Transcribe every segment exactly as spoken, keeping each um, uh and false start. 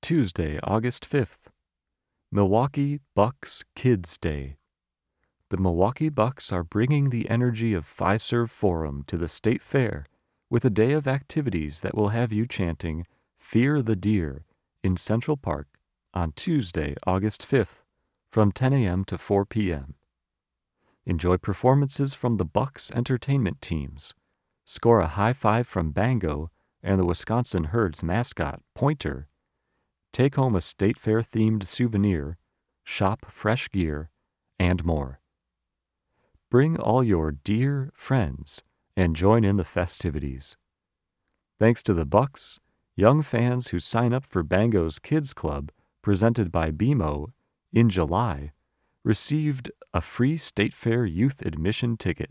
Tuesday, August fifth, Milwaukee Bucks Kids Day. The Milwaukee Bucks are bringing the energy of Fiserv Forum to the State Fair with a day of activities that will have you chanting Fear the Deer in Central Park on Tuesday, August fifth, from ten a.m. to four p.m. Enjoy performances from the Bucks entertainment teams, score a high five from Bango and the Wisconsin Herd's mascot, Pointer, take home a State Fair-themed souvenir, shop fresh gear, and more. Bring all your dear friends and join in the festivities. Thanks to the Bucks, young fans who sign up for Bango's Kids Club, presented by B M O, in July, received a free State Fair youth admission ticket.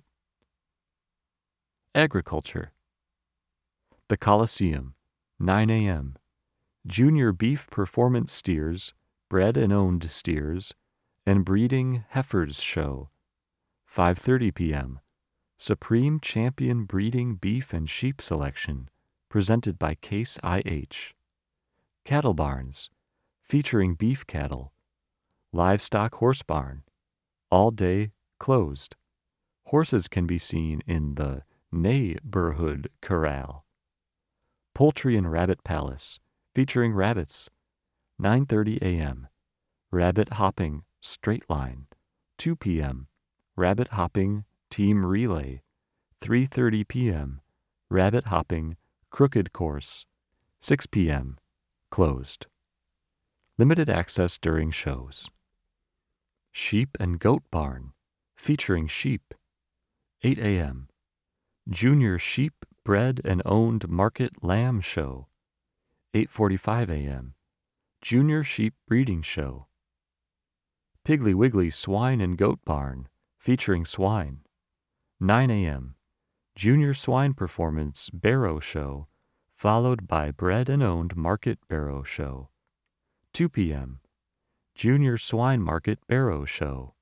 Agriculture. The Coliseum, nine a.m. Junior beef performance steers, bred and owned steers, and breeding heifers show. five thirty p.m. Supreme Champion breeding beef and sheep selection, presented by Case I H. Cattle barns, featuring beef cattle. Livestock horse barn, all day closed. Horses can be seen in the neighborhood corral. Poultry and Rabbit Palace, featuring rabbits, nine thirty a.m. Rabbit hopping straight line, two p.m. Rabbit hopping team relay, three thirty p.m. Rabbit hopping crooked course, six p.m. Closed. Limited access during shows. Sheep and Goat Barn, featuring sheep, eight a.m. Junior Sheep Bred and Owned Market Lamb Show, eight forty-five a.m. Junior Sheep Breeding Show. Piggly Wiggly Swine and Goat Barn, featuring swine, nine a.m. Junior Swine Performance Barrow Show, followed by Bred and Owned Market Barrow Show, two p.m. Junior Swine Market Barrow Show.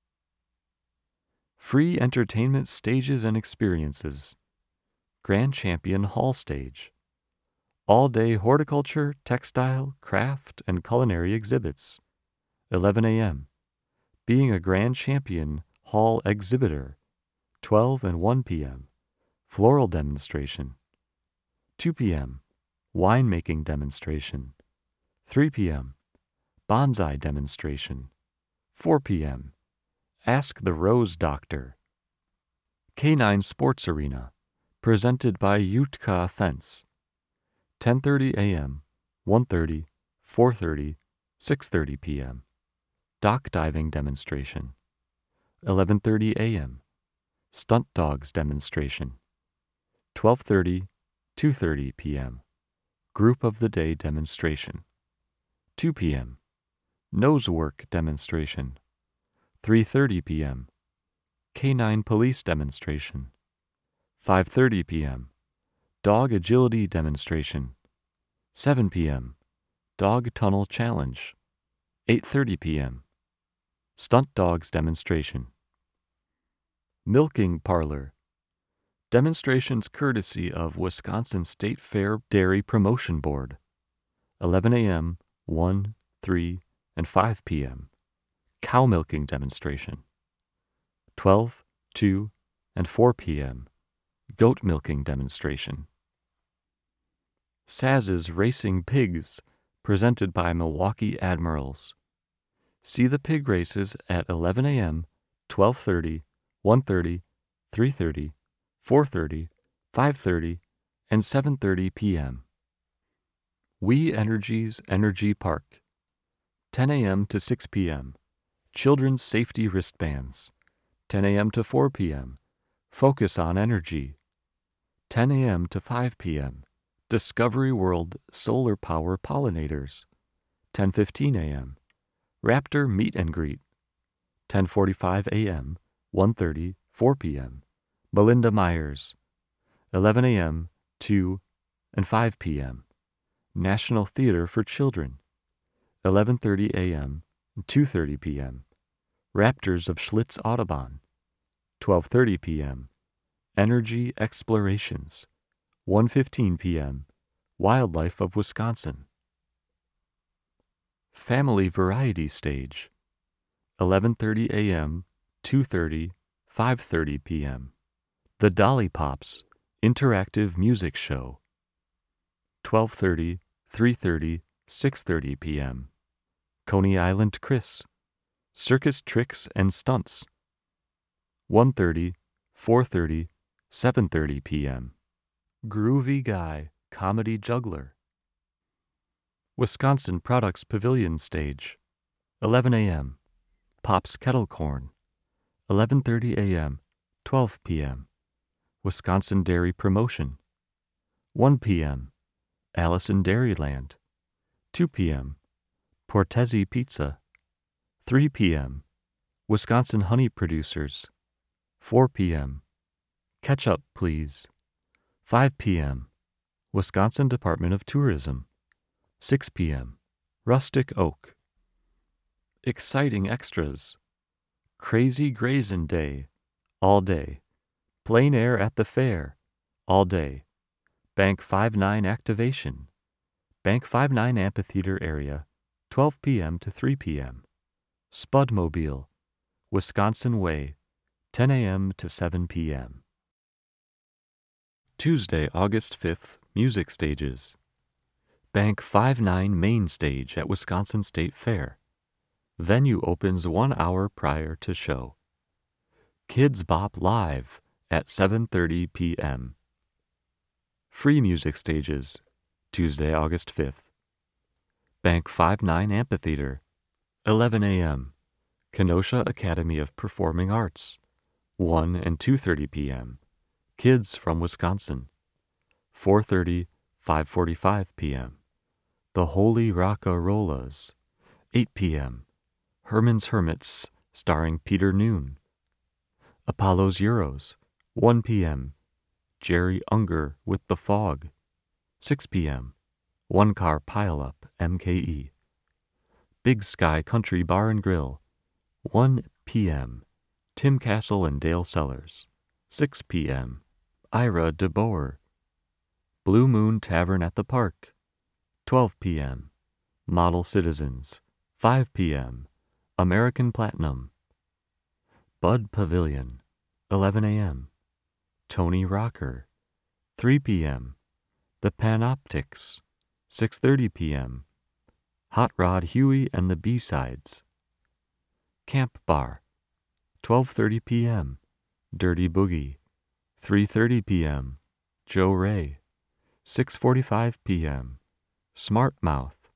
Free entertainment stages and experiences. Grand Champion Hall Stage. All-day horticulture, textile, craft, and culinary exhibits. eleven a.m. Being a Grand Champion Hall exhibitor. twelve and one p.m. Floral demonstration. two p.m. Winemaking demonstration. three p.m. Bonsai demonstration. four p.m. Ask the Rose Doctor. Canine Sports Arena, presented by Utka Fence. ten thirty a.m., one thirty, four thirty, six thirty p.m. Dock diving demonstration. eleven thirty a.m. Stunt dogs demonstration. twelve thirty, two thirty p.m. Group of the Day demonstration. two p.m. Nose work demonstration. three thirty p.m. Canine police demonstration. five thirty p.m. Dog agility demonstration. seven p.m. Dog tunnel challenge. eight thirty p.m. Stunt dogs demonstration. Milking parlor. Demonstrations courtesy of Wisconsin State Fair Dairy Promotion Board. eleven a.m., one, three, and five p.m. Cow milking demonstration. twelve, two, and four p.m. Goat milking demonstration. Saz's Racing Pigs, presented by Milwaukee Admirals. See the pig races at eleven a.m., twelve thirty, one thirty, three thirty, four thirty, five thirty, and seven thirty p.m. We Energies Energy Park, ten a.m. to six p.m. Children's Safety Wristbands, ten a.m. to four p.m. Focus on Energy, ten a.m. to five p.m. Discovery World Solar Power Pollinators, ten fifteen a.m. Raptor Meet and Greet, ten forty-five a.m., one thirty, four p.m. Melinda Myers, eleven a.m., two, and five p.m. National Theater for Children, eleven thirty a.m., two thirty p.m. Raptors of Schlitz Audubon, twelve thirty p.m. Energy Explorations, one fifteen p.m. Wildlife of Wisconsin. Family Variety Stage, eleven thirty a.m., two thirty, five thirty p.m. The Dolly Pops Interactive Music Show, twelve thirty, three thirty, six thirty p.m. Coney Island Chris Circus Tricks and Stunts, one thirty, four thirty, seven thirty p.m. Groovy Guy Comedy Juggler. Wisconsin Products Pavilion Stage, eleven a.m. Pops Kettle Corn, eleven thirty a.m., twelve p.m. Wisconsin Dairy Promotion, one p.m. Alice in Dairyland, two p.m. Portesi Pizza, three p.m. Wisconsin Honey Producers, four p.m. Ketchup Please, five p.m. Wisconsin Department of Tourism, six p.m. Rustic Oak. Exciting extras. Crazy Grazin' Day, all day. Plein air at the fair, all day. Bank five nine activation. Bank five nine amphitheater area, twelve p.m. to three p.m. Spudmobile, Wisconsin Way, ten a.m. to seven p.m. Tuesday, August fifth, Music Stages. Bank five nine Main Stage at Wisconsin State Fair. Venue opens one hour prior to show. Kids Bop Live at seven thirty p.m. Free Music Stages, Tuesday, August fifth. Bank five nine Amphitheater, eleven a.m. Kenosha Academy of Performing Arts, one and two thirty p.m. Kids from Wisconsin, four thirty, five forty-five p.m. The Holy Rockarollas, eight p.m. Herman's Hermits starring Peter Noon. Apollo's Euros, one p.m. Jerry Unger with the Fog, six p.m. One Car Pileup, M K E. Big Sky Country Bar and Grill, one p.m. Tim Castle and Dale Sellers, six p.m. Ira DeBoer. Blue Moon Tavern at the Park, twelve p.m. Model Citizens, five p.m. American Platinum. Bud Pavilion, eleven a.m. Tony Rocker, three p.m. The Panoptics, six thirty p.m. Hot Rod Huey and the B-Sides. Camp Bar, twelve thirty p.m. Dirty Boogie, three thirty p.m. Joe Ray, six forty-five p.m. Smart Mouth.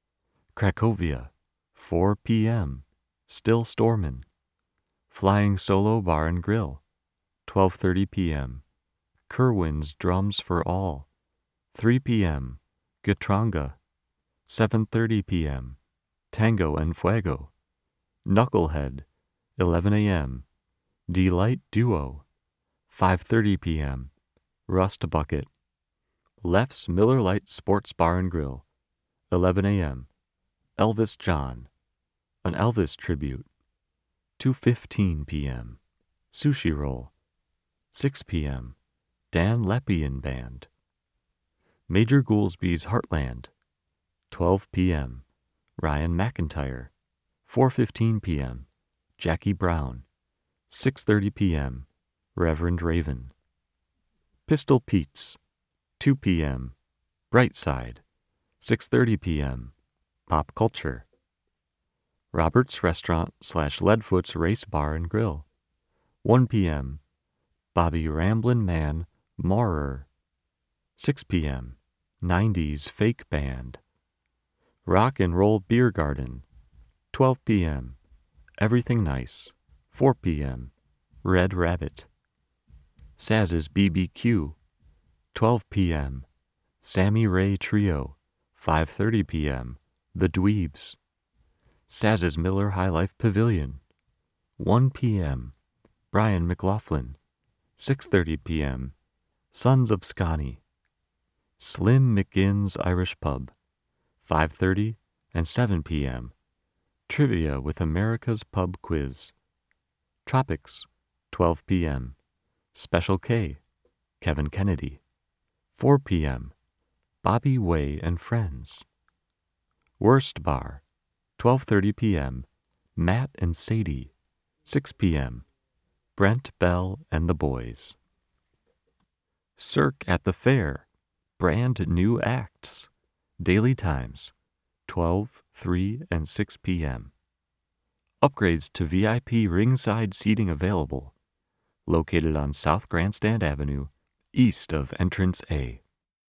Cracovia, four p.m. Still Stormin'. Flying Solo Bar and Grill, twelve thirty p.m. Kerwin's Drums for All, three p.m. Gatranga, seven thirty p.m. Tango and Fuego. Knucklehead, eleven a.m. Delight Duo, five thirty p.m. Rust Bucket. Leff's Miller Lite Sports Bar and Grill, eleven a.m. Elvis John, an Elvis tribute, two fifteen p.m. Sushi Roll, six p.m. Dan Leppian Band. Major Goolsby's Heartland, twelve p.m. Ryan McIntyre, four fifteen p.m. Jackie Brown, six thirty p.m. Reverend Raven. Pistol Pete's, two p.m. Brightside, six thirty p.m. Pop Culture. Robert's Restaurant slash Leadfoot's Race Bar and Grill, one p.m. Bobby Ramblin' Man Maurer, six p.m. nineties Fake Band. Rock and Roll Beer Garden, twelve p.m. Everything Nice, four p.m. Red Rabbit. Saz's B B Q, twelve p.m. Sammy Ray Trio, five thirty p.m. The Dweebs. Saz's Miller High Life Pavilion, one p.m. Brian McLaughlin, six thirty p.m. Sons of Scotty. Slim McGinn's Irish Pub, five thirty and seven p.m. Trivia with America's Pub Quiz. Tropics, twelve p.m. Special K, Kevin Kennedy, four p.m. Bobby Way and Friends. Worst Bar, twelve thirty p.m. Matt and Sadie, six p.m. Brent, Bell, and the Boys. Cirque at the Fair, brand new acts. Daily times, twelve, three, and six p.m. Upgrades to V I P ringside seating available. Located on South Grandstand Avenue, east of Entrance A.